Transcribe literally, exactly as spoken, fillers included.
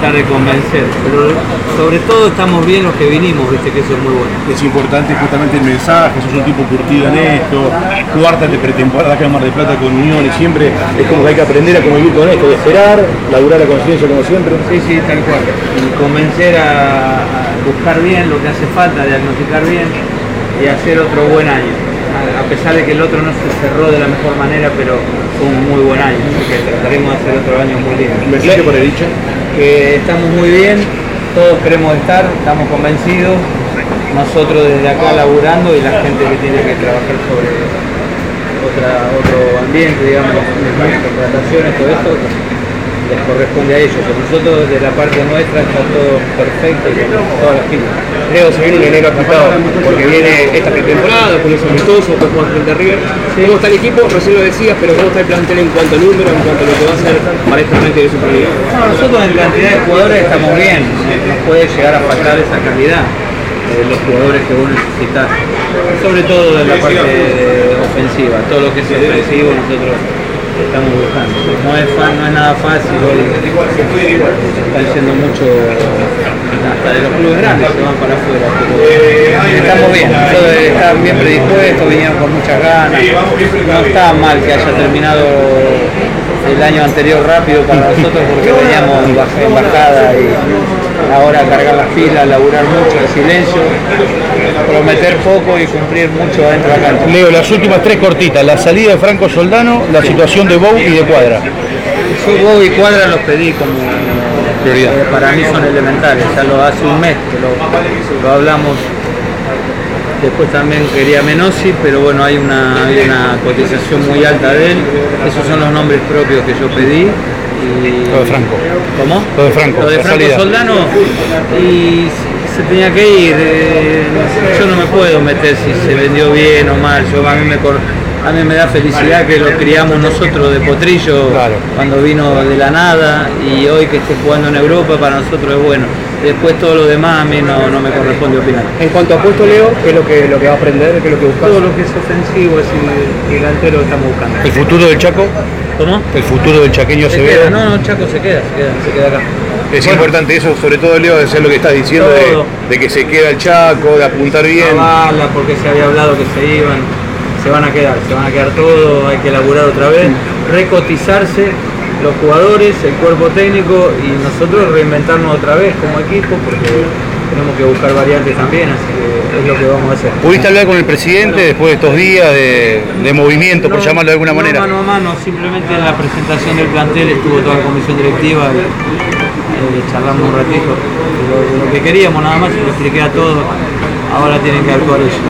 tratar de convencer, pero sobre todo estamos bien los que vinimos, viste que eso es muy bueno. Es importante justamente el mensaje, sos un tipo curtido en esto, cuarta de pretemporada acá en Mar del Plata con Unión y siempre es como que hay que aprender a convivir con esto, de esperar, laburar la conciencia como siempre. Sí, sí, tal cual. Y convencer a, a buscar bien lo que hace falta, diagnosticar bien y hacer otro buen año. A pesar de que el otro no se cerró de la mejor manera, pero fue un muy buen año, así que trataremos de hacer otro año muy lindo. ¿Un mensaje por el dicho? Que estamos muy bien, todos queremos estar, estamos convencidos, nosotros desde acá laburando y la gente que tiene que trabajar sobre otra, otro ambiente, digamos, contrataciones, todo esto, les corresponde a ellos. Pero nosotros de la parte nuestra está todo perfecto y con todas las filas. Leo, se viene un enero ajustado porque viene esta pretemporada, con ese amistoso, después jugar frente a River. Sí. ¿Cómo está el equipo? Recién lo decías, pero ¿cómo está el plantel en cuanto a número, en cuanto a lo que va a hacer para esta frente de Superliga? No, nosotros en cantidad de jugadores estamos bien, nos puede llegar a faltar esa calidad de los jugadores que vos necesitas, sobre todo en la parte ofensiva, todo lo que es ofensivo nosotros estamos buscando. No es, no es nada fácil, hoy están yendo mucho hasta de los clubes grandes, se van para afuera, pero estamos bien, todos están bien predispuestos, vinieron con muchas ganas, no está mal que haya terminado el año anterior rápido para nosotros porque veníamos en bajada y ahora cargar las pilas, laburar mucho en silencio, prometer poco y cumplir mucho adentro de la cancha. Leo, las últimas tres cortitas, la salida de Franco Soldano, la sí. situación de Bou y de Cuadra. Yo Bou y Cuadra los pedí como prioridad. Eh, para mí son elementales, ya lo hace un mes que lo, lo hablamos. Después también quería Menossi, pero bueno, hay una, hay una cotización muy alta de él. Esos son los nombres propios que yo pedí. Y... Lo de Franco. ¿Cómo? Lo de Franco. Lo de Franco salida. Soldano. Y se tenía que ir. Eh, yo no me puedo meter si se vendió bien o mal. Yo, a, mí me cor... a mí me da felicidad que lo criamos nosotros de potrillo, claro, cuando vino de la nada, y hoy que esté jugando en Europa para nosotros es bueno. Después todo lo demás a mí no, no me corresponde opinar. En cuanto a puesto, Leo, ¿qué es lo que, lo que va a aprender? ¿Qué es lo que buscas? Todo lo que es ofensivo, es el delantero que estamos buscando. ¿El futuro del Chaco? ¿Cómo? ¿El futuro del chaqueño se, se ve? No, no, Chaco se queda, se queda, se queda acá. Es bueno, importante eso, sobre todo, Leo, de ser lo que estás diciendo, de, de que se queda el Chaco, de apuntar bien. No bala, porque se había hablado que se iban, se van a quedar, se van a quedar todos, hay que laburar otra vez, recotizarse los jugadores, el cuerpo técnico y nosotros reinventarnos otra vez como equipo, porque tenemos que buscar variantes también, así que es lo que vamos a hacer. ¿Pudiste hablar con el presidente después de estos días de, de movimiento, no, por llamarlo de alguna no, manera? Mano a mano, simplemente en la presentación del plantel estuvo toda la comisión directiva, y, eh, charlamos un ratito de lo, de lo que queríamos nada más, se lo expliqué a todos, ahora tienen que actuar ellos.